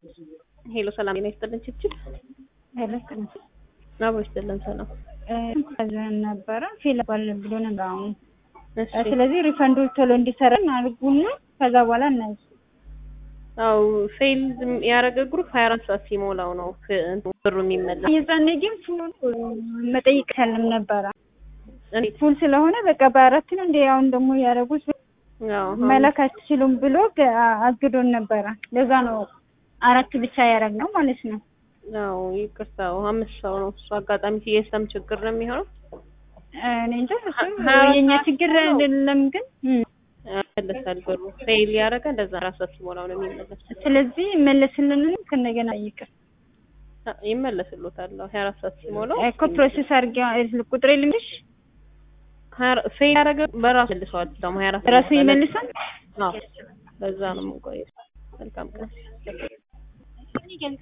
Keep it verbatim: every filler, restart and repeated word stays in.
ሄሎ ሰላም ጤና ይስጥልን ችብችብ ሄሎ ሰላም አብሮ ይስጥልን ሰላም ከዘን ነበር ፊል ባል ብሎ ነበር አሁን እሺ ስለዚህ ሪፈንዱ ቶሎ እንዲሰራን አድርጉና ከዛ በኋላ እናይ አው ፌል ያረገ ግሩፕ ሃያ አራት ሰዓት ሲሞላው ነው ብሩ የሚመለስ የዛኔ ግን ፉል መጠየቅ ሰለም ነበር እኔ ፉል ስለሆነ በቃ በአራት ነው እንደ ያው ደግሞ ያረጉት ያው መላክ አትችሉም ብሎ አግዶን ነበር ለዛ ነው አራት ብቻ ያረግነው ማለት ነው ያው ይቅርታው አምስት ሰው ነው እሱ አጋጣሚ ሲስተም ችግር ነው የሚሆነው እኔ እንጃ እሱ የኛ ችግር አይደለም ግን ለሰል ብሩ ፌል ያረገ እንደዛ ራሱ ሲሞላው ነው የሚመለስ ስለዚህ መለስልን ከነገና ይቅር ይመለስልዎታል ሃያ አራት ሰዓት ሲሞላው እኮ ፕሮሰስ አድርገው ቁጥር ልንሽ ፌል ያረገ በራሱ መልሰዋል ደግሞ ሃያ አራት ራሱ ይመልሳል አዎ ለዛ ነው የምንቆየው መልካም ቀን